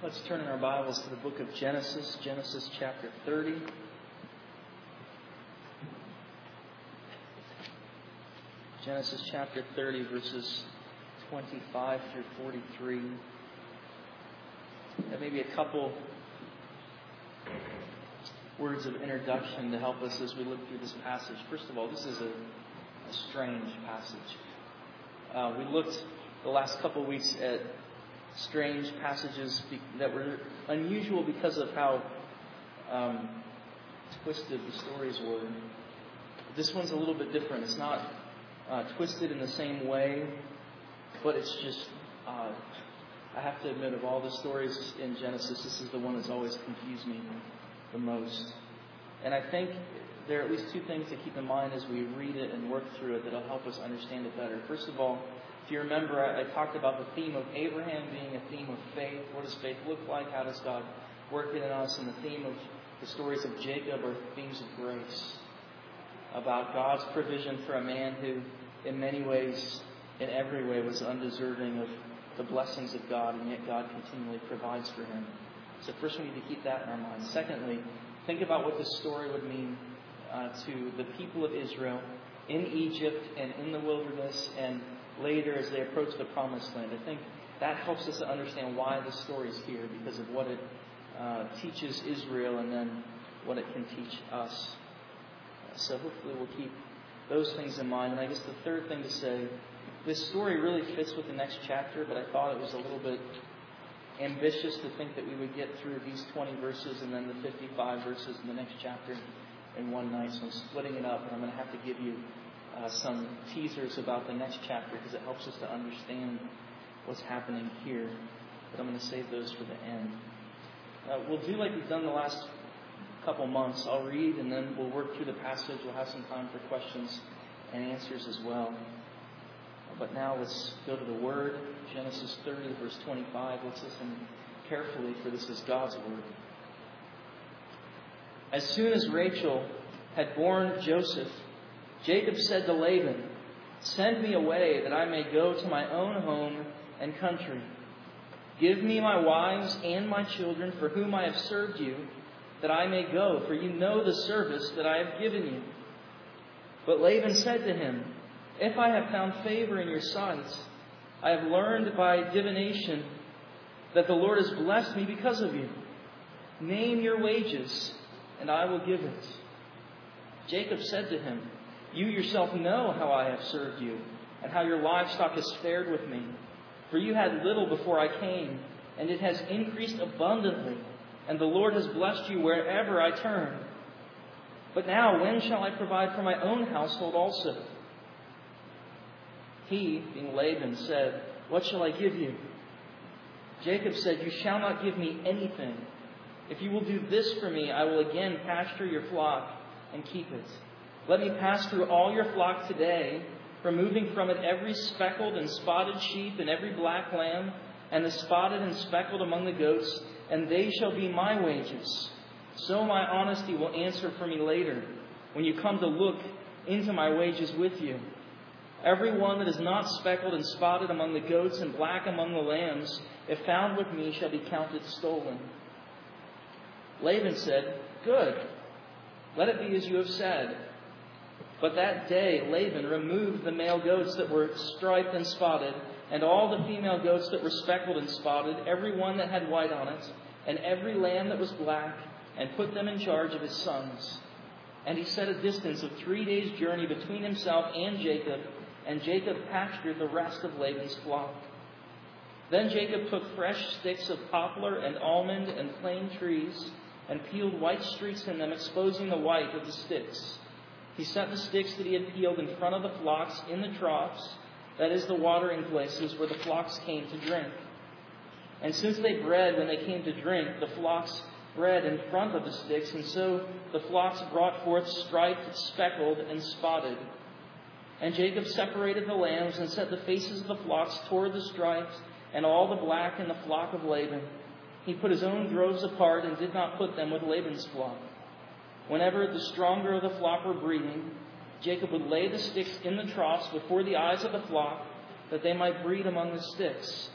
Let's turn in our Bibles to the book of Genesis, Genesis chapter 30. Genesis chapter 30, verses 25 through 43. And maybe a couple words of introduction to help us as we look through this passage. First of all, this is a strange passage. We looked the last couple of weeks at strange passages that were unusual because of how twisted the stories were. This one's a little bit different. It's not twisted in the same way, but it's just, I have to admit, of all the stories in Genesis, this is the one that's always confused me the most. And I think there are at least two things to keep in mind as we read it and work through it that'll help us understand it better. First of all, if you remember, I talked about the theme of Abraham being a theme of faith. What does faith look like? How does God work it in us? And the theme of the stories of Jacob are themes of grace. About God's provision for a man who, in many ways, in every way, was undeserving of the blessings of God, and yet God continually provides for him. So first we need to keep that in our minds. Secondly, think about what this story would mean to the people of Israel in Egypt and in the wilderness and later as they approach the promised land. I think that helps us to understand why this story is here, because of what it teaches Israel and then what it can teach us. So hopefully we'll keep those things in mind. And I guess the third thing to say, this story really fits with the next chapter, but I thought it was a little bit ambitious to think that we would get through these 20 verses and then the 55 verses in the next chapter in one night. So I'm splitting it up, and I'm going to have to give you some teasers about the next chapter because it helps us to understand what's happening here. But I'm going to save those for the end. We'll do like we've done the last couple months. I'll read and then we'll work through the passage. We'll have some time for questions and answers as well. But now let's go to the Word. Genesis 30, verse 25. Let's listen carefully, for this is God's Word. As soon as Rachel had borne Joseph, Jacob said to Laban, "Send me away that I may go to my own home and country. Give me my wives and my children for whom I have served you, that I may go, for you know the service that I have given you." But Laban said to him, "If I have found favor in your sight, I have learned by divination that the Lord has blessed me because of you. Name your wages, and I will give it." Jacob said to him, "You yourself know how I have served you, and how your livestock has fared with me. For you had little before I came, and it has increased abundantly, and the Lord has blessed you wherever I turn. But now, when shall I provide for my own household also?" He, being Laban, said, "What shall I give you?" Jacob said, "You shall not give me anything. If you will do this for me, I will again pasture your flock and keep it. Let me pass through all your flock today, removing from it every speckled and spotted sheep and every black lamb, and the spotted and speckled among the goats, and they shall be my wages. So my honesty will answer for me later, when you come to look into my wages with you. Every one that is not speckled and spotted among the goats and black among the lambs, if found with me, shall be counted stolen." Laban said, "Good. Let it be as you have said." But that day Laban removed the male goats that were striped and spotted, and all the female goats that were speckled and spotted, every one that had white on it, and every lamb that was black, and put them in charge of his sons. And he set a distance of 3 days' journey between himself and Jacob pastured the rest of Laban's flock. Then Jacob took fresh sticks of poplar and almond and plane trees, and peeled white streaks in them, exposing the white of the sticks. He set the sticks that he had peeled in front of the flocks in the troughs, that is, the watering places where the flocks came to drink. And since they bred when they came to drink, the flocks bred in front of the sticks, and so the flocks brought forth striped, speckled, and spotted. And Jacob separated the lambs and set the faces of the flocks toward the stripes, and all the black in the flock of Laban. He put his own droves apart and did not put them with Laban's flock. Whenever the stronger of the flock were breeding, Jacob would lay the sticks in the troughs before the eyes of the flock, that they might breed among the sticks.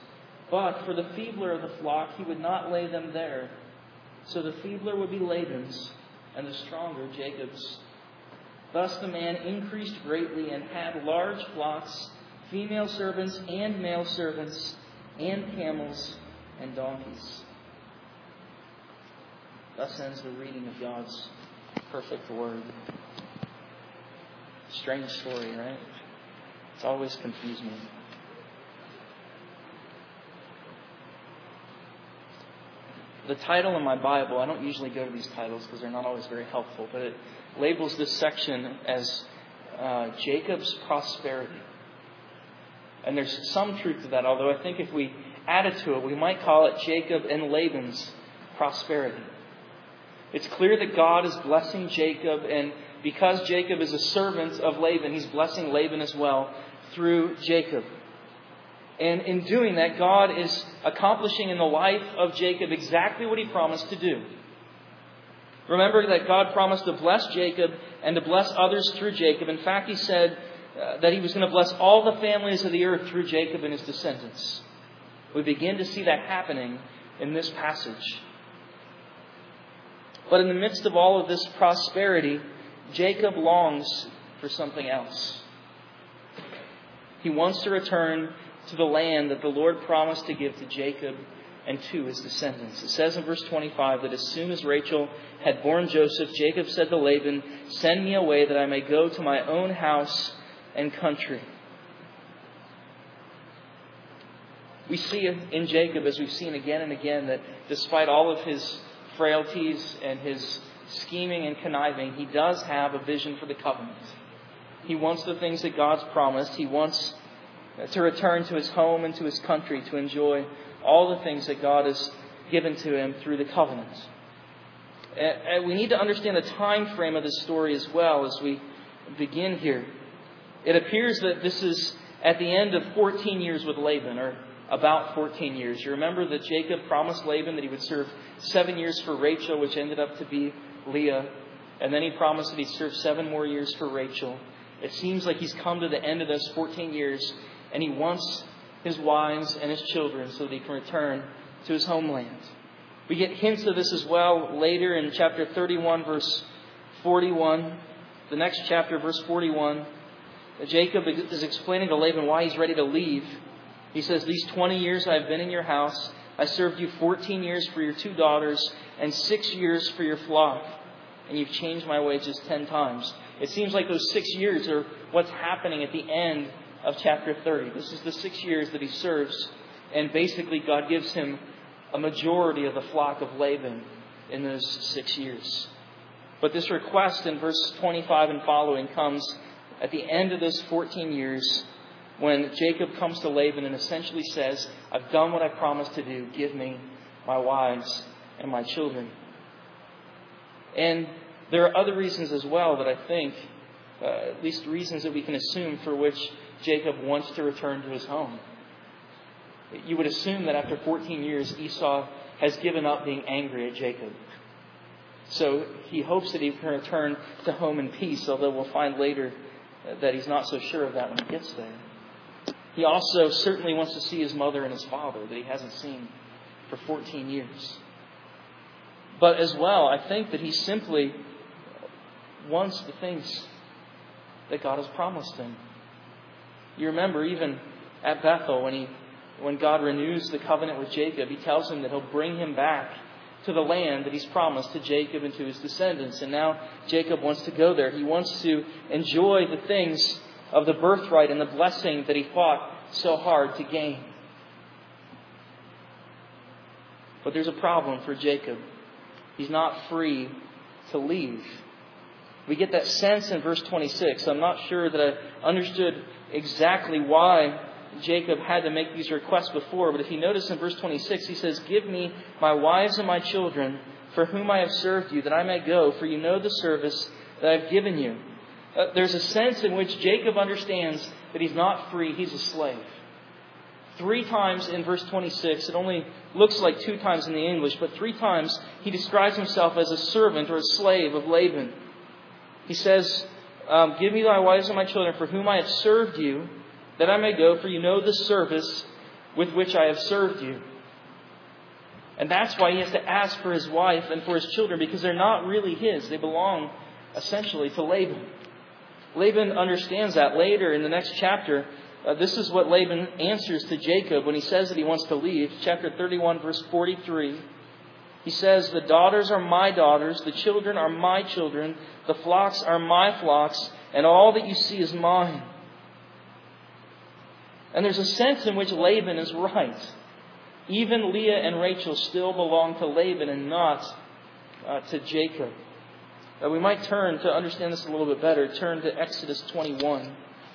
But for the feebler of the flock, he would not lay them there. So the feebler would be Laban's, and the stronger Jacob's. Thus the man increased greatly and had large flocks, female servants and male servants, and camels and donkeys. Thus ends the reading of God's perfect word. Strange story, right? It's always confused me. The title in my Bible, I don't usually go to these titles because they're not always very helpful, but it labels this section as Jacob's prosperity. And there's some truth to that, although I think if we added to it, we might call it Jacob and Laban's prosperity. It's clear that God is blessing Jacob, and because Jacob is a servant of Laban, he's blessing Laban as well through Jacob. And in doing that, God is accomplishing in the life of Jacob exactly what he promised to do. Remember that God promised to bless Jacob and to bless others through Jacob. In fact, he said that he was going to bless all the families of the earth through Jacob and his descendants. We begin to see that happening in this passage. But in the midst of all of this prosperity, Jacob longs for something else. He wants to return to the land that the Lord promised to give to Jacob and to his descendants. It says in verse 25 that as soon as Rachel had borne Joseph, Jacob said to Laban, "Send me away that I may go to my own house and country." We see in Jacob, as we've seen again and again, that despite all of his frailties and his scheming and conniving, he does have a vision for the covenant. He wants the things that God's promised. He wants to return to his home and to his country to enjoy all the things that God has given to him through the covenant. And we need to understand the time frame of this story as well as we begin here. It appears that this is at the end of 14 years with Laban, or about 14 years. You remember that Jacob promised Laban that he would serve 7 years for Rachel, which ended up to be Leah. And then he promised that he'd serve 7 more years for Rachel. It seems like he's come to the end of those 14 years, and he wants his wives and his children so that he can return to his homeland. We get hints of this as well later in chapter 31, verse 41. The next chapter, verse 41, Jacob is explaining to Laban why he's ready to leave. He says, "These 20 years I have been in your house. I served you 14 years for your 2 daughters and 6 years for your flock. And you've changed my wages 10 times. It seems like those 6 years are what's happening at the end of chapter 30. This is the 6 years that he serves. And basically God gives him a majority of the flock of Laban in those 6 years. But this request in verse 25 and following comes at the end of those 14 years when Jacob comes to Laban and essentially says, "I've done what I promised to do. Give me my wives and my children." And there are other reasons as well that I think, at least reasons that we can assume for which Jacob wants to return to his home. You would assume that after 14 years, Esau has given up being angry at Jacob. So he hopes that he can return to home in peace, although we'll find later that he's not so sure of that when he gets there. He also certainly wants to see his mother and his father that he hasn't seen for 14 years. But as well, I think that he simply wants the things that God has promised him. You remember even at Bethel when God renews the covenant with Jacob, he tells him that he'll bring him back to the land that he's promised to Jacob and to his descendants. And now Jacob wants to go there. He wants to enjoy the things of the birthright and the blessing that he fought so hard to gain. But there's a problem for Jacob. He's not free to leave. We get that sense in verse 26. I'm not sure that I understood exactly why Jacob had to make these requests before, but if you notice in verse 26, he says, "Give me my wives and my children for whom I have served you, that I may go, for you know the service that I've given you." There's a sense in which Jacob understands that he's not free, he's a slave. 3 times in verse 26, it only looks like 2 times in the English, but 3 times he describes himself as a servant or a slave of Laban. He says, "Give me thy wives and my children for whom I have served you, that I may go, for you know the service with which I have served you. And that's why he has to ask for his wife and for his children, because they're not really his. They belong essentially to Laban. Laban understands that. Later in the next chapter, this is what Laban answers to Jacob when he says that he wants to leave. Chapter 31, verse 43. He says, "The daughters are my daughters, the children are my children, the flocks are my flocks, and all that you see is mine." And there's a sense in which Laban is right. Even Leah and Rachel still belong to Laban and not to Jacob. We might turn, to understand this a little bit better, turn to Exodus 21.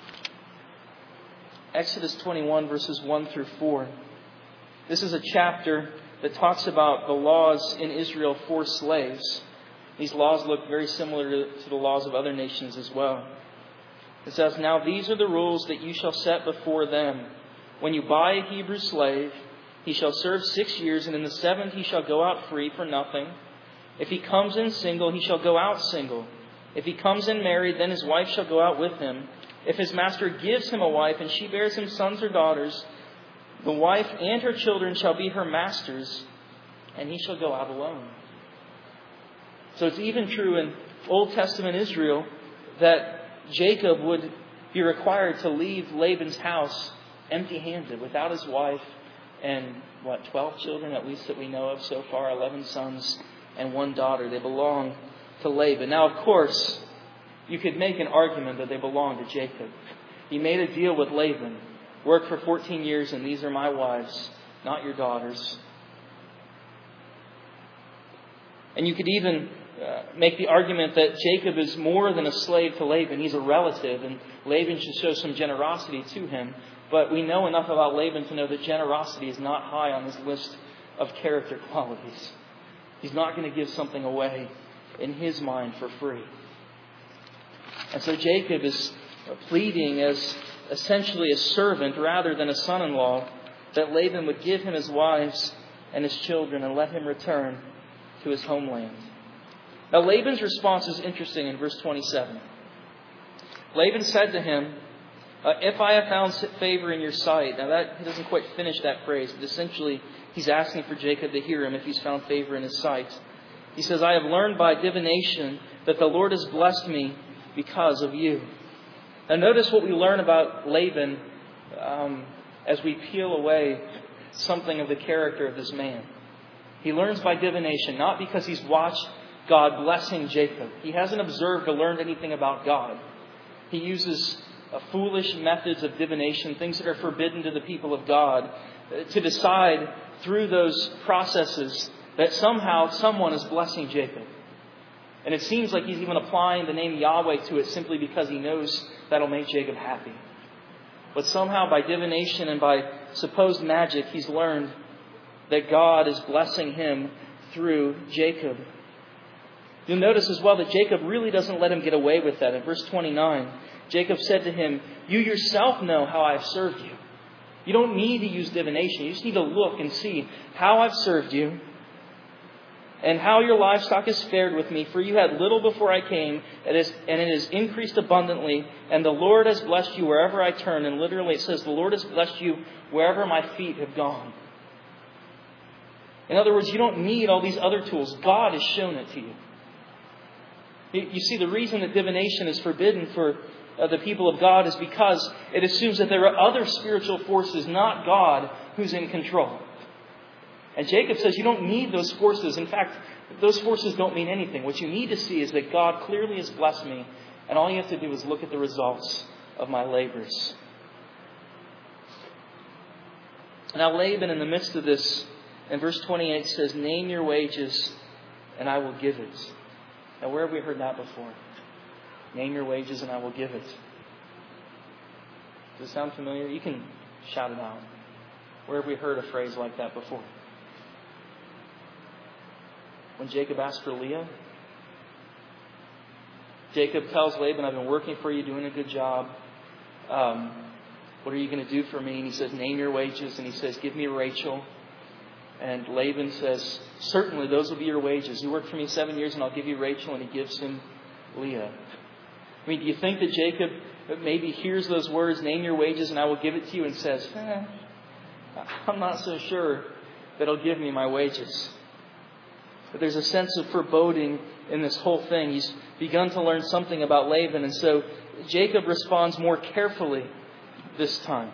Exodus 21, verses 1 through 4. This is a chapter that talks about the laws in Israel for slaves. These laws look very similar to the laws of other nations as well. It says, "Now these are the rules that you shall set before them. When you buy a Hebrew slave, he shall serve 6 years, and in the 7th he shall go out free for nothing. If he comes in single, he shall go out single. If he comes in married, then his wife shall go out with him. If his master gives him a wife, and she bears him sons or daughters, the wife and her children shall be her master's, and he shall go out alone." So it's even true in Old Testament Israel that Jacob would be required to leave Laban's house empty-handed, without his wife and 12 children at least that we know of so far, 11 sons and 1 daughter. They belong to Laban. Now, of course, you could make an argument that they belong to Jacob. He made a deal with Laban. Work for 14 years and these are my wives, not your daughters. And you could even make the argument that Jacob is more than a slave to Laban. He's a relative, and Laban should show some generosity to him. But we know enough about Laban to know that generosity is not high on his list of character qualities. He's not going to give something away in his mind for free. And so Jacob is pleading as essentially a servant rather than a son-in-law, that Laban would give him his wives and his children and let him return to his homeland. Now Laban's response is interesting in verse 27. Laban said to him, "If I have found favor in your sight." Now he doesn't quite finish that phrase, but essentially he's asking for Jacob to hear him if he's found favor in his sight. He says, "I have learned by divination that the Lord has blessed me because of you." Now notice what we learn about Laban as we peel away something of the character of this man. He learns by divination, not because he's watched God blessing Jacob. He hasn't observed or learned anything about God. He uses foolish methods of divination, things that are forbidden to the people of God, to decide through those processes that somehow someone is blessing Jacob. And it seems like he's even applying the name Yahweh to it simply because he knows that'll make Jacob happy. But somehow by divination and by supposed magic, he's learned that God is blessing him through Jacob. You'll notice as well that Jacob really doesn't let him get away with that. In verse 29, Jacob said to him, "You yourself know how I've served you." You don't need to use divination. You just need to look and see how I've served you and how your livestock has fared with me. For you had little before I came, and it has increased abundantly. And the Lord has blessed you wherever I turn. And literally it says, the Lord has blessed you wherever my feet have gone. In other words, you don't need all these other tools. God has shown it to you. You see, the reason that divination is forbidden for the people of God is because it assumes that there are other spiritual forces, not God, who's in control. And Jacob says you don't need those forces. In fact, those forces don't mean anything. What you need to see is that God clearly has blessed me, and all you have to do is look at the results of my labors. Now Laban, in the midst of this, in verse 28 says, "Name your wages, and I will give it." Now, where have we heard that before? Name your wages and I will give it. Does it sound familiar? You can shout it out. Where have we heard a phrase like that before? When Jacob asked for Leah, Jacob tells Laban, "I've been working for you, doing a good job. What are you going to do for me?" And he says, "Name your wages." And he says, "Give me Rachel." And Laban says, "Certainly those will be your wages. You work for me 7 years and I'll give you Rachel." And he gives him Leah. I mean, do you think that Jacob maybe hears those words, "Name your wages and I will give it to you," and says, I'm not so sure that He'll give me my wages. But there's a sense of foreboding in this whole thing. He's begun to learn something about Laban, and so Jacob responds more carefully this time.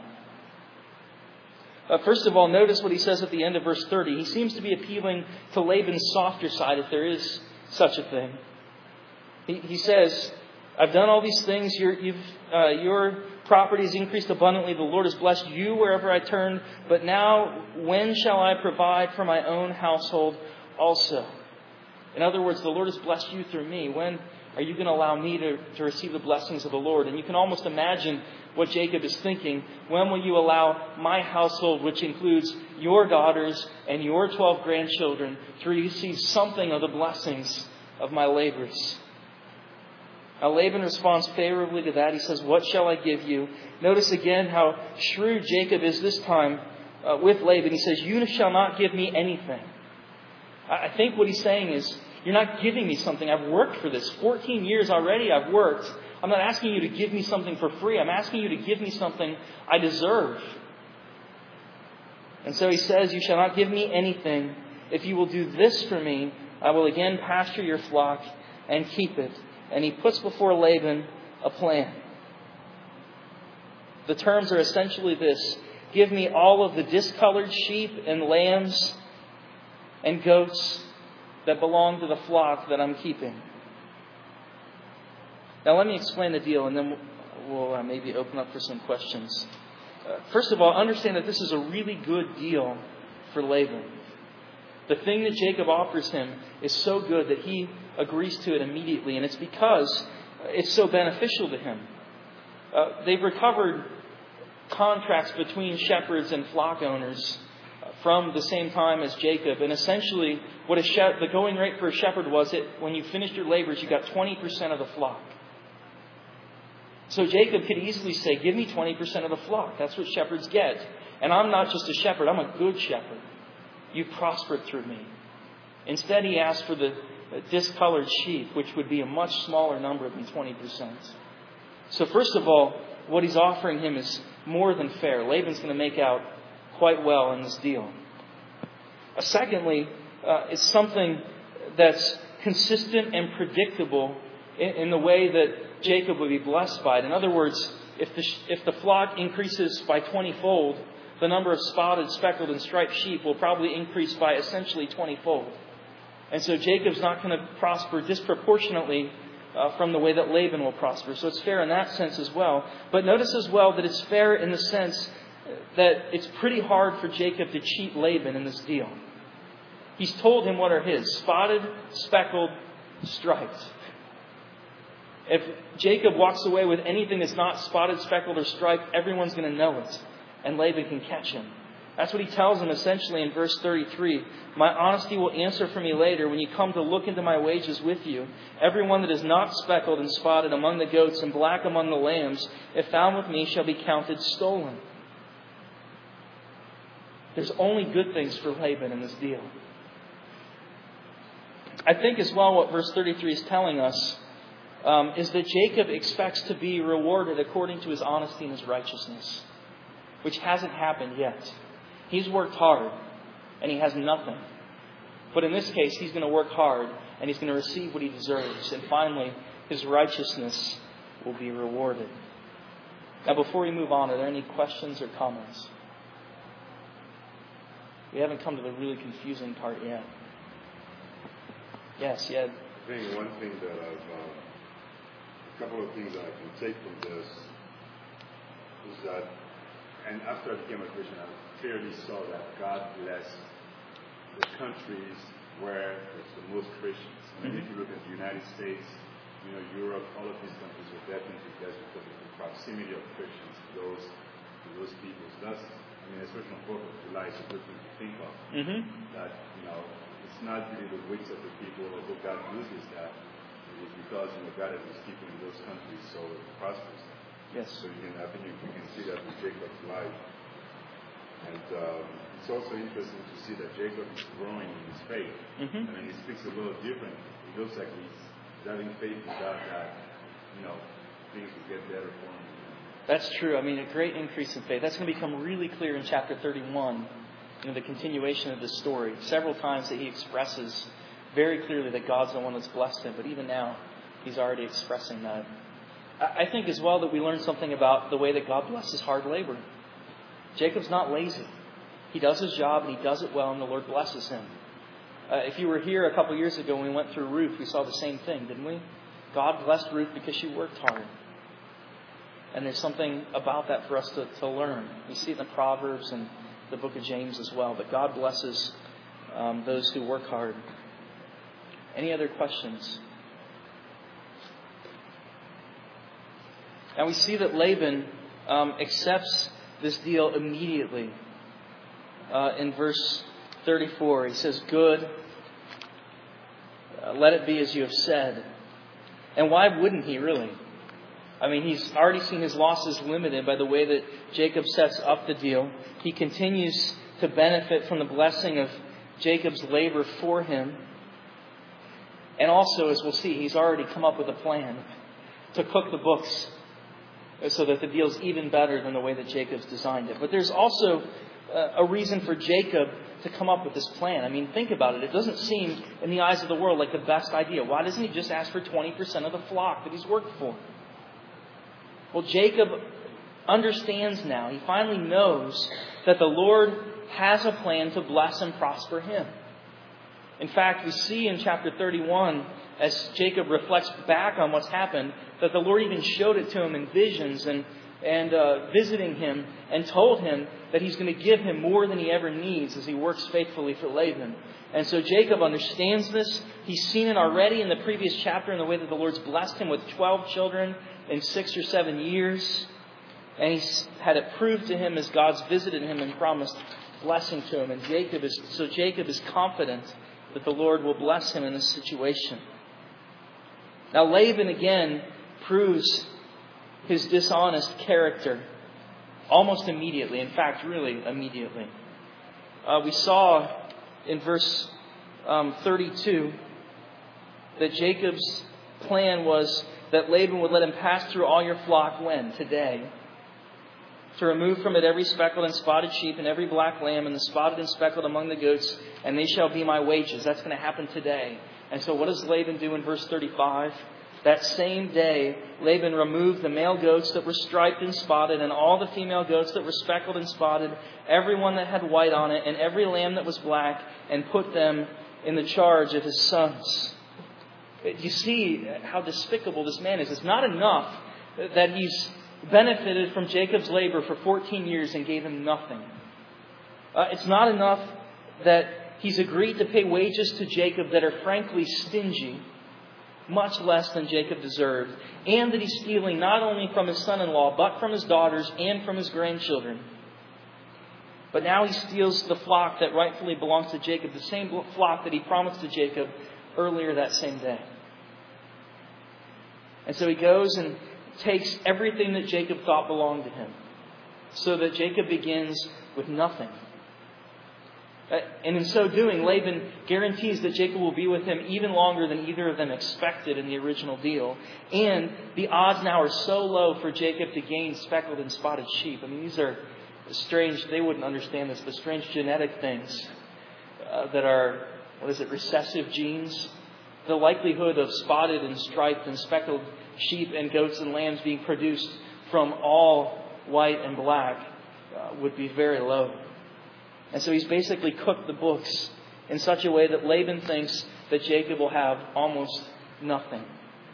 First of all, notice what he says at the end of verse 30. He seems to be appealing to Laban's softer side, if there is such a thing. He says, I've done all these things. Your property has increased abundantly. The Lord has blessed you wherever I turn. But now, when shall I provide for my own household also? In other words, the Lord has blessed you through me. When are you going to allow me to receive the blessings of the Lord? And you can almost imagine what Jacob is thinking. When will you allow my household, which includes your daughters and your 12 grandchildren, to receive something of the blessings of my labors? Now Laban responds favorably to that. He says, what shall I give you? Notice again how shrewd Jacob is this time with Laban. He says, you shall not give me anything. I think what he's saying is, you're not giving me something. I've worked for this. 14 years already I've worked. I'm not asking you to give me something for free. I'm asking you to give me something I deserve. And so he says, you shall not give me anything. If you will do this for me, I will again pasture your flock and keep it. And he puts before Laban a plan. The terms are essentially this. Give me all of the discolored sheep and lambs and goats that belong to the flock that I'm keeping. Now let me explain the deal, and then we'll maybe open up for some questions. First of all, understand that this is a really good deal for Laban. The thing that Jacob offers him is so good that he agrees to it immediately, and it's because it's so beneficial to him. They've recovered contracts between shepherds and flock owners from the same time as Jacob. And essentially, what the going rate for a shepherd was that when you finished your labors, you got 20% of the flock. So Jacob could easily say, give me 20% of the flock. That's what shepherds get. And I'm not just a shepherd, I'm a good shepherd. You prospered through me. Instead, he asked for the discolored sheep, which would be a much smaller number than 20%. So first of all, what he's offering him is more than fair. Laban's going to make out quite well in this deal. Secondly, it's something that's consistent and predictable in the way that Jacob would be blessed by it. In other words, if the flock increases by 20-fold, the number of spotted, speckled, and striped sheep will probably increase by essentially 20-fold. And so Jacob's not going to prosper disproportionately from the way that Laban will prosper. So it's fair in that sense as well. But notice as well that it's fair in the sense that it's pretty hard for Jacob to cheat Laban in this deal. He's told him what are his: spotted, speckled, striped. If Jacob walks away with anything that's not spotted, speckled, or striped, everyone's going to know it. And Laban can catch him. That's what he tells him essentially in verse 33. My honesty will answer for me later when you come to look into my wages with you. Everyone that is not speckled and spotted among the goats and black among the lambs, if found with me, shall be counted stolen. There's only good things for Laban in this deal. I think as well what verse 33 is telling us is that Jacob expects to be rewarded according to his honesty and his righteousness, which hasn't happened yet. He's worked hard and he has nothing. But in this case, he's going to work hard and he's going to receive what he deserves. And finally, his righteousness will be rewarded. Now, before we move on, are there any questions or comments? We haven't come to the really confusing part yet. Yes, yeah. I think one thing that a couple of things that I can take from this is that, and after I became a Christian, I clearly saw that God blessed the countries where there's the most Christians. I mean, if you look at the United States, Europe, all of these countries are definitely blessed because of the proximity of Christians to those people. So that's, especially on 4th of July, it's a good thing to think of. That, it's not really the wits of the people or who God uses that. It is because, God has been keeping those countries so prosperous. Yes. So I think we can see that with Jacob's life. And it's also interesting to see that Jacob is growing in his faith. He speaks a little different. It looks like he's having faith in God that, things will get better for him. That's true. I mean, a great increase in faith. That's going to become really clear in chapter 31, the continuation of this story. Several times that he expresses very clearly that God's the one that's blessed him. But even now, he's already expressing that. I think as well that we learn something about the way that God blesses hard labor. Jacob's not lazy. He does his job and he does it well, and the Lord blesses him. If you were here a couple years ago when we went through Ruth, we saw the same thing, didn't we? God blessed Ruth because she worked hard. And there's something about that for us to learn. We see it in the Proverbs and the book of James as well. But God blesses those who work hard. Any other questions? Now we see that Laban accepts this deal immediately. In verse 34, he says, "Good, let it be as you have said." And why wouldn't he really? I mean, he's already seen his losses limited by the way that Jacob sets up the deal. He continues to benefit from the blessing of Jacob's labor for him. And also, as we'll see, he's already come up with a plan to cook the books so that the deal's even better than the way that Jacob's designed it. But there's also a reason for Jacob to come up with this plan. I mean, think about it. It doesn't seem, in the eyes of the world, like the best idea. Why doesn't he just ask for 20% of the flock that he's worked for? Well, Jacob understands now. He finally knows that the Lord has a plan to bless and prosper him. In fact, we see in chapter 31, as Jacob reflects back on what's happened, that the Lord even showed it to him in visions and visiting him and told him that he's going to give him more than he ever needs as he works faithfully for Laban. And so Jacob understands this. He's seen it already in the previous chapter in the way that the Lord's blessed him with 12 children in 6 or 7 years. And he's had it proved to him as God's visited him and promised blessing to him. And Jacob is confident that the Lord will bless him in this situation. Now Laban again proves his dishonest character almost immediately. In fact, really immediately. We saw in verse 32 that Jacob's plan was that Laban would let him pass through all your flock when? Today. To remove from it every speckled and spotted sheep and every black lamb and the spotted and speckled among the goats, and they shall be my wages. That's going to happen today. And so what does Laban do in verse 35? That same day, Laban removed the male goats that were striped and spotted, and all the female goats that were speckled and spotted, every one that had white on it, and every lamb that was black, and put them in the charge of his sons. You see how despicable this man is. It's not enough that he's benefited from Jacob's labor for 14 years and gave him nothing. It's not enough that he's agreed to pay wages to Jacob that are frankly stingy, much less than Jacob deserved, and that he's stealing not only from his son-in-law, but from his daughters and from his grandchildren. But now he steals the flock that rightfully belongs to Jacob, the same flock that he promised to Jacob earlier that same day. And so he goes and takes everything that Jacob thought belonged to him, so that Jacob begins with nothing. And in so doing, Laban guarantees that Jacob will be with him even longer than either of them expected in the original deal. And the odds now are so low for Jacob to gain speckled and spotted sheep. I mean, these are strange, they wouldn't understand this, but strange genetic things that are, recessive genes. The likelihood of spotted and striped and speckled sheep and goats and lambs being produced from all white and black would be very low. And so he's basically cooked the books in such a way that Laban thinks that Jacob will have almost nothing.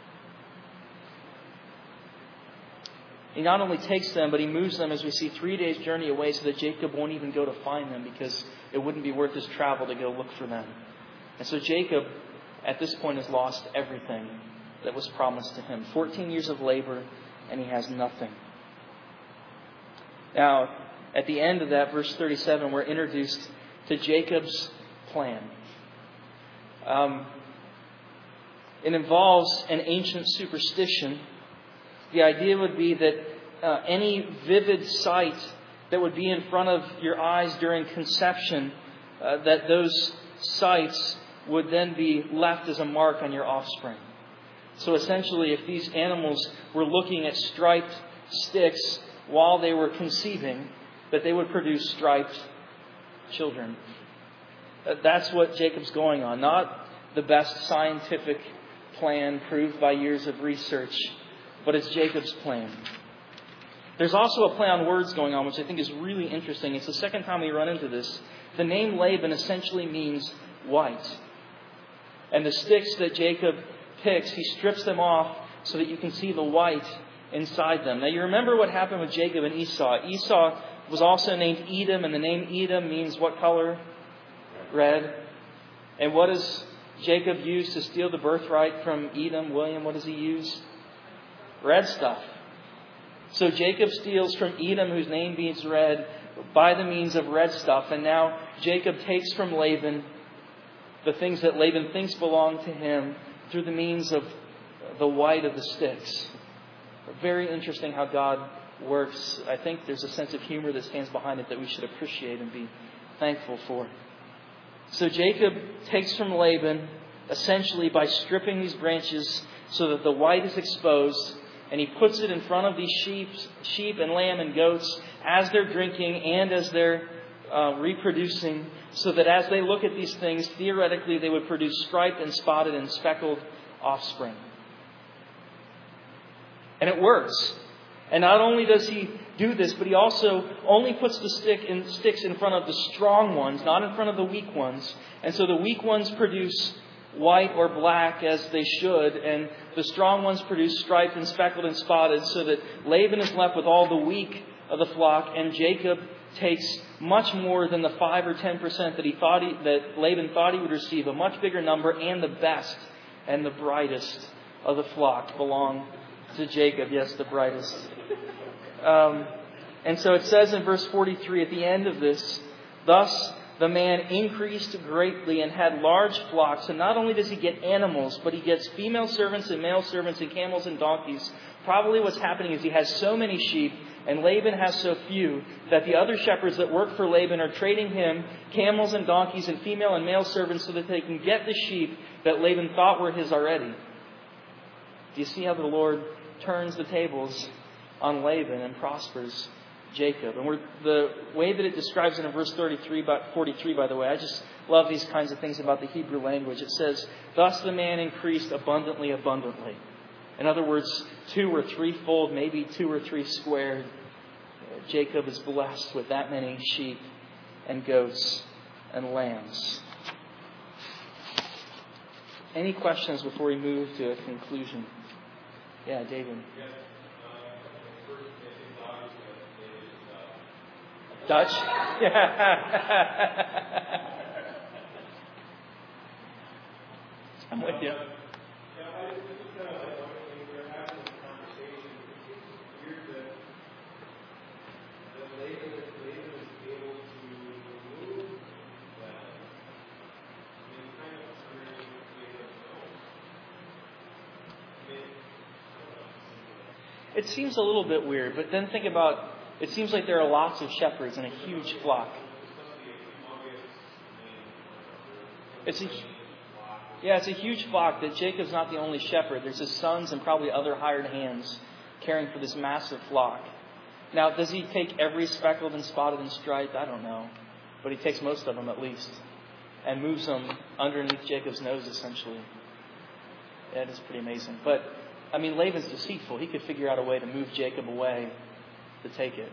He not only takes them, but he moves them, as we see, 3 days' journey away so that Jacob won't even go to find them because it wouldn't be worth his travel to go look for them. And so Jacob, at this point, has lost everything that was promised to him. 14 years of labor, and he has nothing. Now, at the end of that, verse 37, we're introduced to Jacob's plan. It involves an ancient superstition. The idea would be that any vivid sight that would be in front of your eyes during conception, that those sights would then be left as a mark on your offspring. So essentially, if these animals were looking at striped sticks while they were conceiving, that they would produce striped children. That's what Jacob's going on. Not the best scientific plan proved by years of research, but it's Jacob's plan. There's also a play on words going on, which I think is really interesting. It's the second time we run into this. The name Laban essentially means white. And the sticks that Jacob picks, he strips them off so that you can see the white inside them. Now you remember what happened with Jacob and Esau. Esau was also named Edom, and the name Edom means what color? Red. And what does Jacob use to steal the birthright from Edom? William, what does he use? Red stuff. So Jacob steals from Edom, whose name means red, by the means of red stuff. And now Jacob takes from Laban the things that Laban thinks belong to him through the means of the white of the sticks. Very interesting how God works. I think there's a sense of humor that stands behind it that we should appreciate and be thankful for. So Jacob takes from Laban essentially by stripping these branches so that the white is exposed, and he puts it in front of these sheep and lamb and goats as they're drinking and as they're reproducing, so that as they look at these things, theoretically they would produce striped and spotted and speckled offspring. And it works. And not only does he do this, but he also only puts the sticks in front of the strong ones, not in front of the weak ones. And so the weak ones produce white or black as they should, and the strong ones produce striped and speckled and spotted, so that Laban is left with all the weak of the flock, and Jacob takes much more than the 5 or 10% that Laban thought he would receive. A much bigger number, and the best and the brightest of the flock belong to Jacob. Yes, the brightest. And so it says in verse 43 at the end of this, thus the man increased greatly and had large flocks. And not only does he get animals, but he gets female servants and male servants and camels and donkeys. Probably what's happening is he has so many sheep and Laban has so few that the other shepherds that work for Laban are trading him camels and donkeys and female and male servants so that they can get the sheep that Laban thought were his already. Do you see how the Lord turns the tables on Laban and prospers Jacob? And the way that it describes it in verse 43, by the way, I just love these kinds of things about the Hebrew language. It says, thus the man increased abundantly, abundantly. In other words, 2 or 3-fold, maybe 2 or 3 squared. Jacob is blessed with that many sheep and goats and lambs. Any questions before we move to a conclusion? Yeah, David. Dutch? I'm with you. It seems a little bit weird, but then think about, it seems like there are lots of shepherds in a huge flock. It's a huge flock that Jacob's not the only shepherd. There's his sons and probably other hired hands caring for this massive flock. Now, does he take every speckled and spotted and striped? I don't know. But he takes most of them at least and moves them underneath Jacob's nose, essentially. That is pretty amazing. But Laban's deceitful. He could figure out a way to move Jacob away to take it.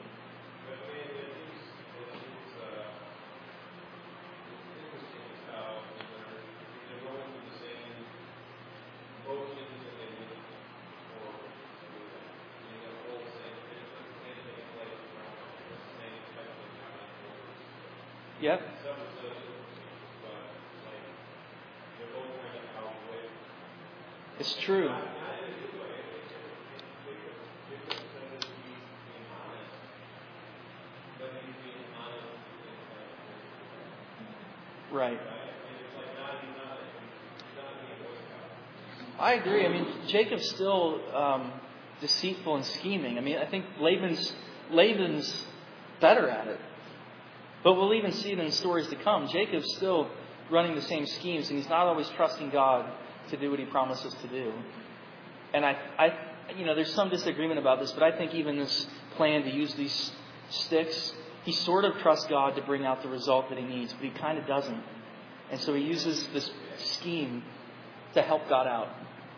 Yep. It's true. Right. I agree. Jacob's still deceitful and scheming. I think Laban's better at it. But we'll even see it in stories to come. Jacob's still running the same schemes, and he's not always trusting God to do what he promises to do. And I there's some disagreement about this, but I think even this plan to use these sticks, he sort of trusts God to bring out the result that he needs, but he kind of doesn't. And so he uses this scheme to help God out.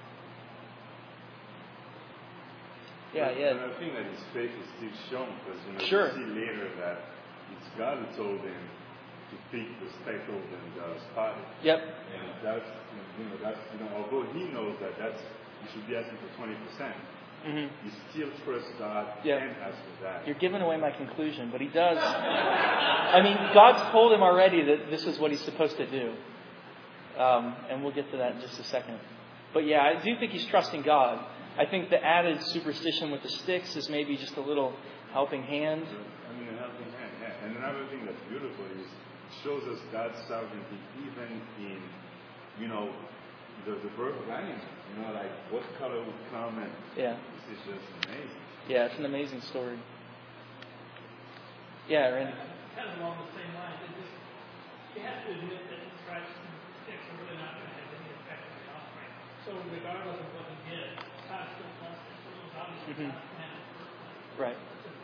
Yeah. And I think that his faith is still shown because Sure. you see later that it's God who told him to pick the speckled and the spotted. Yep. And that's although he knows that you should be asking for 20%, he still trusts God and asks for that. You're giving away my conclusion, but he does. I mean, God's told him already that this is what he's supposed to do. And we'll get to that in just a second. But yeah, I do think he's trusting God. I think the added superstition with the sticks is maybe just a little helping hand. I mean, a helping hand, yeah. And another thing that's beautiful is it shows us God's sovereignty even in, the birth of animals. Like what color would come and this is just amazing. Yeah, it's an amazing story. Yeah, Randy. Kind of along the same lines, you have to admit that the stripes and sticks are really not going to have any effect on the offspring. So regardless of what he did, God still blessed it. So it was obviously God's plan in the first place. Right.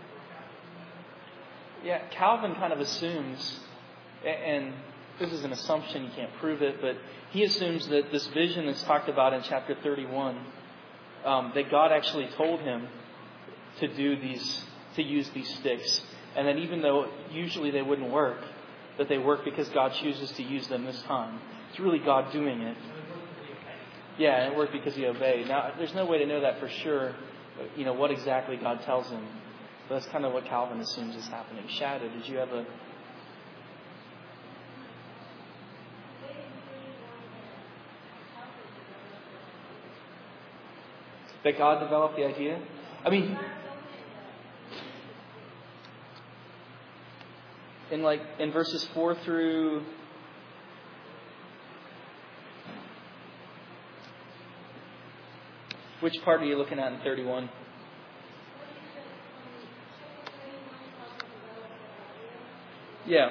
Yeah, Calvin kind of assumes, and this is an assumption, you can't prove it, but he assumes that this vision that's talked about in chapter 31, that God actually told him to use these sticks. And that even though usually they wouldn't work, that they work because God chooses to use them this time. It's really God doing it. Yeah, and it worked because he obeyed. Now, there's no way to know that for sure, what exactly God tells him. But that's kind of what Calvin assumes is happening. Shadow, did you have a... That God developed the idea? I mean... In verses 4 through... Which part are you looking at in 31? Yeah.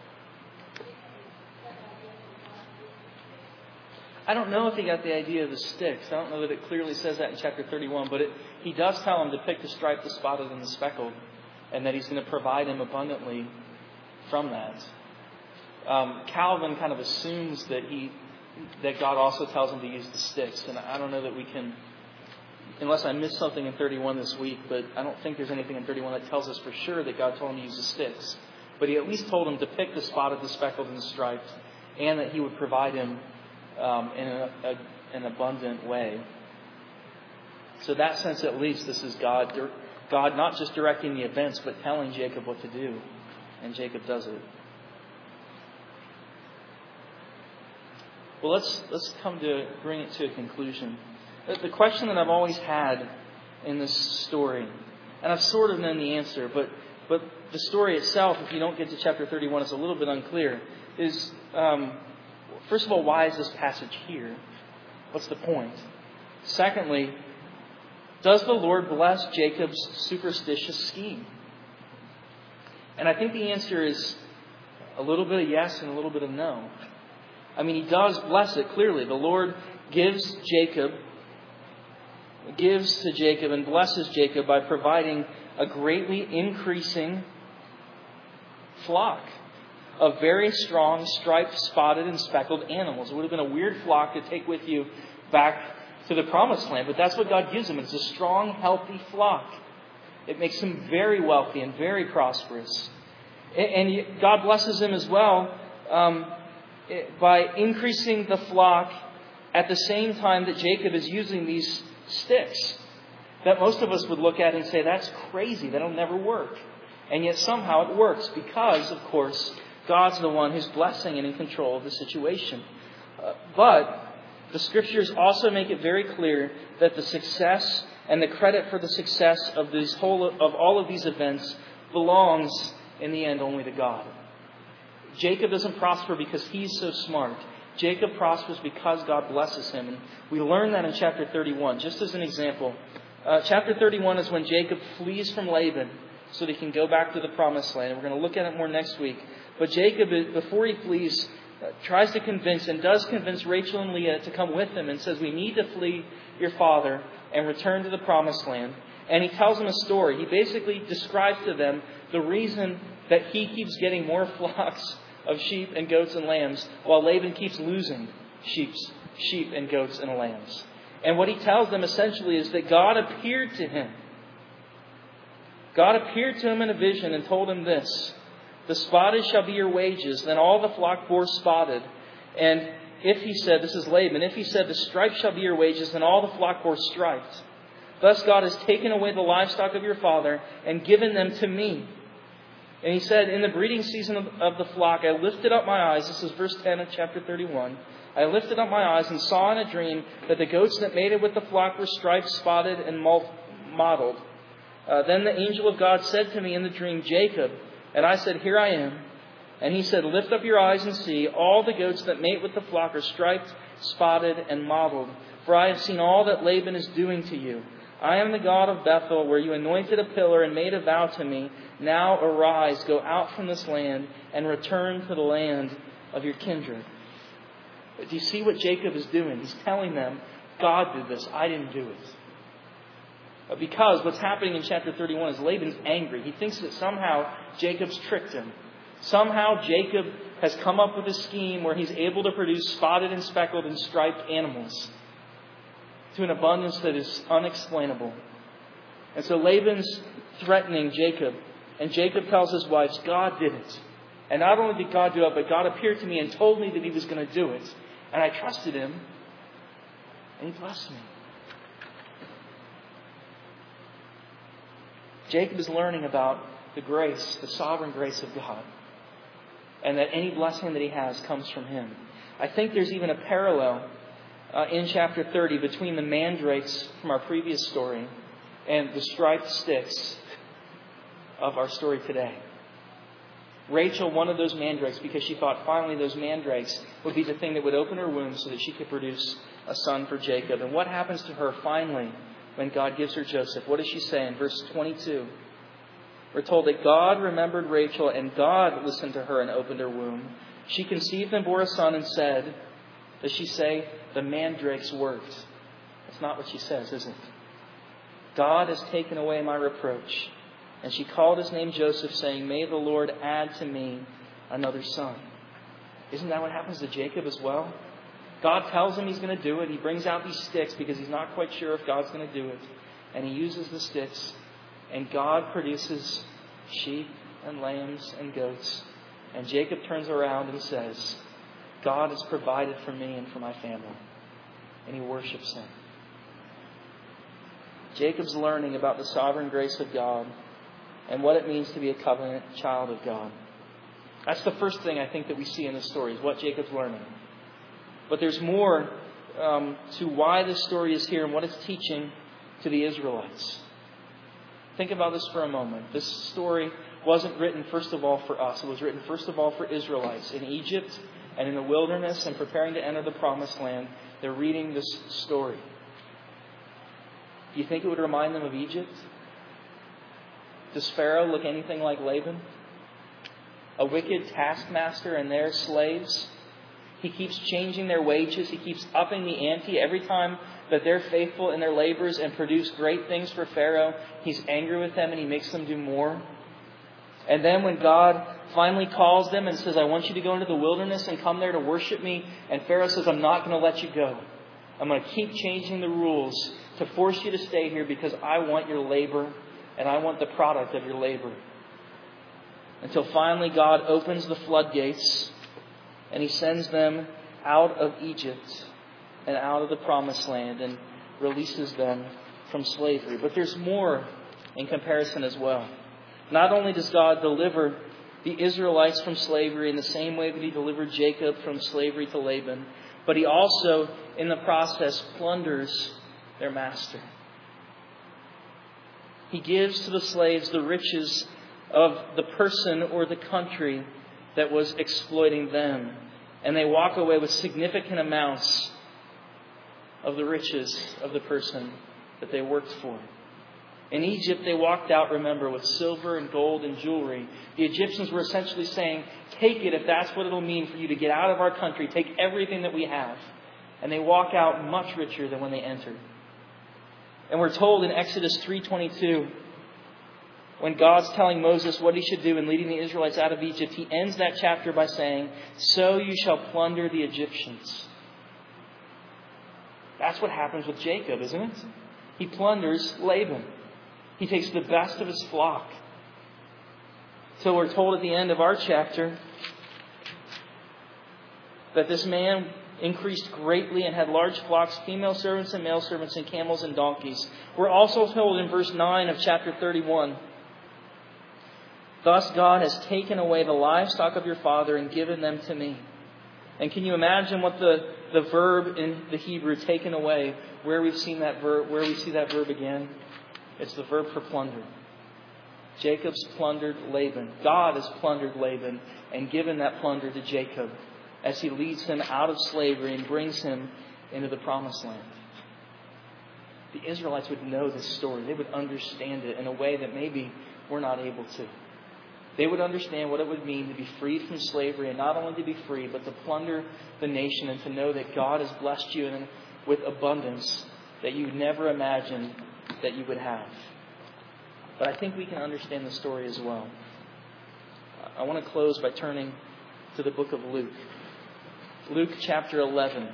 I don't know if he got the idea of the sticks. I don't know that it clearly says that in chapter 31, but he does tell him to pick the striped, the spotted, and the speckled, and that he's going to provide him abundantly from that. Calvin kind of assumes that God also tells him to use the sticks, and I don't know that we can, unless I missed something in 31 this week, but I don't think there's anything in 31 that tells us for sure that God told him to use the sticks. But he at least told him to pick the spotted, the speckled, and the striped, and that he would provide him in an abundant way. So in that sense, at least, this is God not just directing the events, but telling Jacob what to do. And Jacob does it. Well, let's come to bring it to a conclusion. The question that I've always had in this story, and I've sort of known the answer, but the story itself, if you don't get to chapter 31, is a little bit unclear, is, first of all, why is this passage here? What's the point? Secondly, does the Lord bless Jacob's superstitious scheme? And I think the answer is a little bit of yes and a little bit of no. I mean, he does bless it clearly. The Lord gives to Jacob and blesses Jacob by providing a greatly increasing flock of very strong, striped, spotted, and speckled animals. It would have been a weird flock to take with you back to the promised land, but that's what God gives him. It's a strong, healthy flock. It makes him very wealthy and very prosperous. And God blesses him as well by increasing the flock at the same time that Jacob is using these sticks that most of us would look at and say, that's crazy, that'll never work. And yet somehow it works because, of course, God's the one who's blessing and in control of the situation. But the Scriptures also make it very clear that the success and the credit for the success of all of these events belongs, in the end, only to God. Jacob doesn't prosper because he's so smart. Jacob prospers because God blesses him. And we learn that in chapter 31. Just as an example, chapter 31 is when Jacob flees from Laban so that he can go back to the promised land. And we're going to look at it more next week. But Jacob, before he flees, tries to convince and does convince Rachel and Leah to come with him and says, we need to flee your father and return to the promised land. And he tells them a story. He basically describes to them the reason that he keeps getting more flocks of sheep and goats and lambs while Laban keeps losing sheep and goats and lambs. And what he tells them essentially is that God appeared to him. God appeared to him in a vision and told him this: the spotted shall be your wages. Then all the flock bore spotted. And if he said, this is Laban, if he said, the striped shall be your wages, then all the flock bore striped. Thus God has taken away the livestock of your father and given them to me. And he said, in the breeding season of the flock, I lifted up my eyes. This is verse 10 of chapter 31. I lifted up my eyes and saw in a dream that the goats that mated with the flock were striped, spotted, and mottled. Then the angel of God said to me in the dream, Jacob. And I said, here I am. And he said, lift up your eyes and see. All the goats that mate with the flock are striped, spotted, and mottled. For I have seen all that Laban is doing to you. I am the God of Bethel, where you anointed a pillar and made a vow to me. Now arise, go out from this land, and return to the land of your kindred. Do you see what Jacob is doing? He's telling them, God did this. I didn't do it. Because what's happening in chapter 31 is Laban's angry. He thinks that somehow Jacob's tricked him. Somehow Jacob has come up with a scheme where he's able to produce spotted and speckled and striped animals to an abundance that is unexplainable. And so Laban's threatening Jacob. And Jacob tells his wives, God did it. And not only did God do it, but God appeared to me and told me that he was going to do it. And I trusted him. And he blessed me. Jacob is learning about the grace, the sovereign grace of God. And that any blessing that he has comes from him. I think there's even a parallel in chapter 30 between the mandrakes from our previous story and the striped sticks of our story today. Rachel wanted those mandrakes because she thought finally those mandrakes would be the thing that would open her womb so that she could produce a son for Jacob. And what happens to her finally when God gives her Joseph? What does she say in verse 22? We're told that God remembered Rachel and God listened to her and opened her womb. She conceived and bore a son and said, does she say, the mandrakes worked? That's not what she says, is it? God has taken away my reproach. And she called his name Joseph, saying, may the Lord add to me another son. Isn't that what happens to Jacob as well? God tells him he's going to do it. He brings out these sticks because he's not quite sure if God's going to do it. And he uses the sticks. And God produces sheep and lambs and goats. And Jacob turns around and says, God has provided for me and for my family. And he worships him. Jacob's learning about the sovereign grace of God and what it means to be a covenant child of God. That's the first thing I think that we see in this story, is what Jacob's learning. But there's more to why this story is here and what it's teaching to the Israelites. Think about this for a moment. This story wasn't written first of all for us. It was written first of all for Israelites in Egypt and in the wilderness and preparing to enter the promised land. They're reading this story. Do you think it would remind them of Egypt? Does Pharaoh look anything like Laban? A wicked taskmaster and their slaves? He keeps changing their wages. He keeps upping the ante every time that they're faithful in their labors and produce great things for Pharaoh. He's angry with them and he makes them do more. And then when God finally calls them and says, I want you to go into the wilderness and come there to worship me. And Pharaoh says, I'm not going to let you go. I'm going to keep changing the rules to force you to stay here because I want your labor and I want the product of your labor. Until finally God opens the floodgates and he sends them out of Egypt and out of the promised land and releases them from slavery. But there's more in comparison as well. Not only does God deliver the Israelites from slavery in the same way that he delivered Jacob from slavery to Laban, but he also, in the process, plunders their master. He gives to the slaves the riches of the person or the country that was exploiting them. And they walk away with significant amounts of the riches of the person that they worked for. In Egypt, they walked out, remember, with silver and gold and jewelry. The Egyptians were essentially saying, take it if that's what it'll mean for you to get out of our country. Take everything that we have. And they walk out much richer than when they entered. And we're told in Exodus 3:22, when God's telling Moses what he should do in leading the Israelites out of Egypt, he ends that chapter by saying, so you shall plunder the Egyptians. That's what happens with Jacob, isn't it? He plunders Laban. He takes the best of his flock. So we're told at the end of our chapter that this man increased greatly and had large flocks, female servants and male servants, and camels and donkeys. We're also told in verse 9 of chapter 31, thus God has taken away the livestock of your father and given them to me. And can you imagine what the verb in the Hebrew, taken away, where we see that verb again? It's the verb for plunder. Jacob's plundered Laban. God has plundered Laban and given that plunder to Jacob as he leads him out of slavery and brings him into the promised land. The Israelites would know this story. They would understand it in a way that maybe we're not able to. They would understand what it would mean to be freed from slavery, and not only to be free, but to plunder the nation and to know that God has blessed you with abundance that you never imagined that you would have. But I think we can understand the story as well. I want to close by turning to the book of Luke. Luke chapter 11,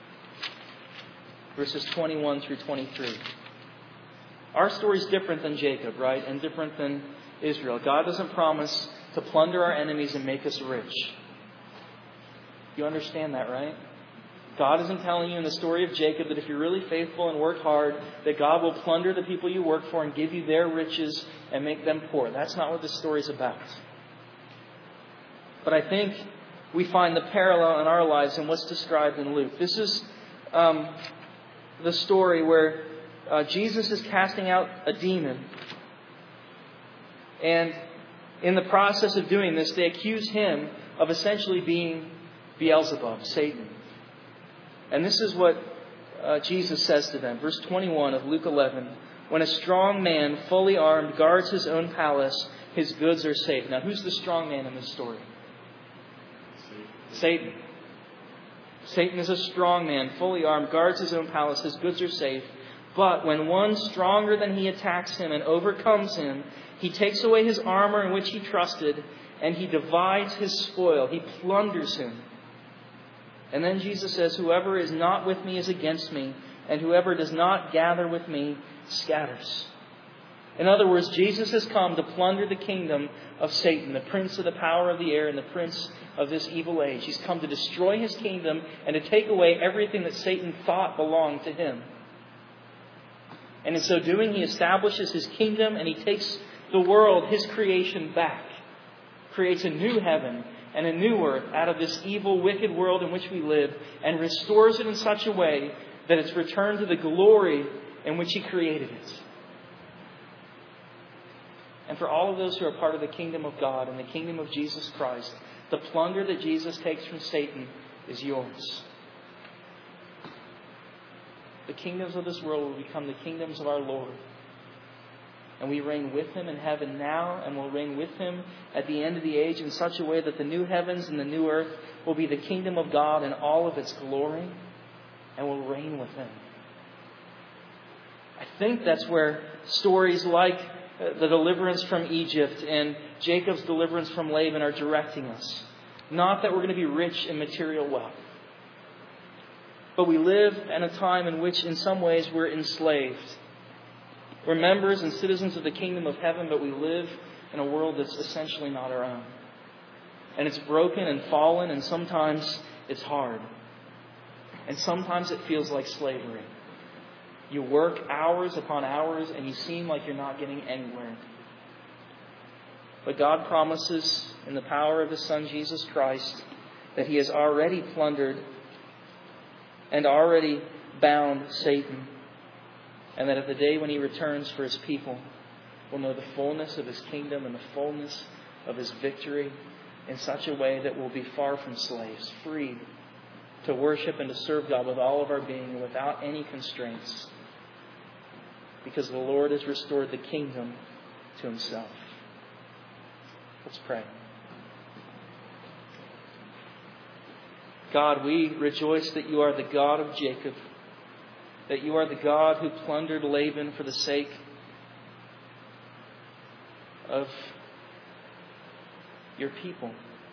verses 21 through 23. Our story is different than Jacob, right? And different than Israel. God doesn't promise to plunder our enemies and make us rich. You understand that, right? God isn't telling you in the story of Jacob that if you're really faithful and work hard, that God will plunder the people you work for and give you their riches and make them poor. That's not what this story is about. But I think we find the parallel in our lives in what's described in Luke. This is the story where Jesus is casting out a demon. And in the process of doing this, they accuse him of essentially being Beelzebub, Satan. And this is what Jesus says to them. Verse 21 of Luke 11. When a strong man, fully armed, guards his own palace, his goods are safe. Now, who's the strong man in this story? Satan. Satan is a strong man, fully armed, guards his own palace, his goods are safe. But when one stronger than he attacks him and overcomes him, he takes away his armor in which he trusted, and he divides his spoil. He plunders him. And then Jesus says, whoever is not with me is against me, and whoever does not gather with me scatters. In other words, Jesus has come to plunder the kingdom of Satan, the prince of the power of the air and the prince of this evil age. He's come to destroy his kingdom and to take away everything that Satan thought belonged to him. And in so doing, he establishes his kingdom and he takes the world, his creation, back. Creates a new heaven and a new earth out of this evil, wicked world in which we live, and restores it in such a way that it's returned to the glory in which he created it. And for all of those who are part of the kingdom of God and the kingdom of Jesus Christ, the plunder that Jesus takes from Satan is yours. The kingdoms of this world will become the kingdoms of our Lord. And we reign with him in heaven now, and will reign with him at the end of the age in such a way that the new heavens and the new earth will be the kingdom of God in all of its glory, and will reign with him. I think that's where stories like the deliverance from Egypt and Jacob's deliverance from Laban are directing us. Not that we're going to be rich in material wealth, but we live in a time in which in some ways we're enslaved. We're members and citizens of the kingdom of heaven, but we live in a world that's essentially not our own. And it's broken and fallen, and sometimes it's hard. And sometimes it feels like slavery. You work hours upon hours, and you seem like you're not getting anywhere. But God promises in the power of His Son, Jesus Christ, that He has already plundered and already bound Satan. And that at the day when He returns for His people, we'll know the fullness of His kingdom and the fullness of His victory in such a way that we'll be far from slaves, free to worship and to serve God with all of our being and without any constraints. because the Lord has restored the kingdom to Himself. Let's pray. God, we rejoice that You are the God of Jacob, that You are the God who plundered Laban for the sake of Your people.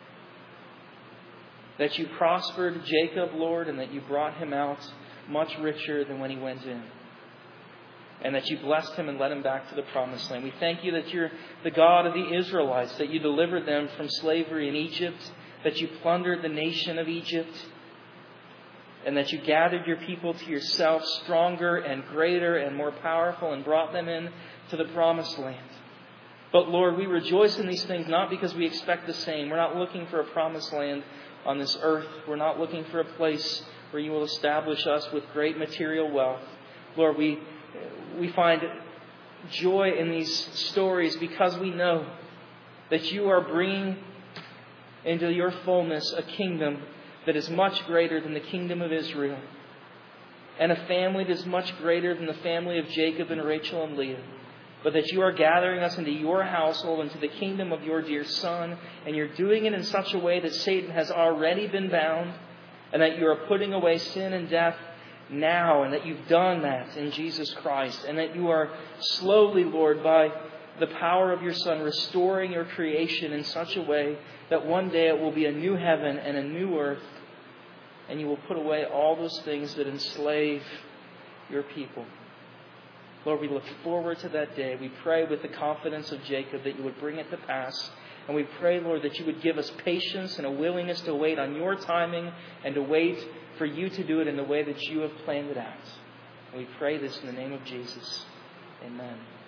That You prospered Jacob, Lord, and that You brought him out much richer than when he went in. And that You blessed him and led him back to the promised land. We thank You that You're the God of the Israelites, that You delivered them from slavery in Egypt, that You plundered the nation of Egypt, and that You gathered Your people to Yourself stronger and greater and more powerful and brought them in to the promised land. But Lord, we rejoice in these things not because we expect the same. We're not looking for a promised land on this earth. We're not looking for a place where You will establish us with great material wealth. Lord, we find joy in these stories because we know that You are bringing into Your fullness a kingdom that is much greater than the kingdom of Israel, and a family that is much greater than the family of Jacob and Rachel and Leah. But that You are gathering us into Your household, into the kingdom of Your dear Son, and You're doing it in such a way that Satan has already been bound, and that You are putting away sin and death now, and that You've done that in Jesus Christ, and that You are slowly, Lord, by the power of Your Son, restoring Your creation in such a way that one day it will be a new heaven and a new earth, and You will put away all those things that enslave Your people. Lord, we look forward to that day. We pray with the confidence of Jacob that You would bring it to pass. And we pray, Lord, that You would give us patience and a willingness to wait on Your timing and to wait for You to do it in the way that You have planned it out. And we pray this in the name of Jesus. Amen.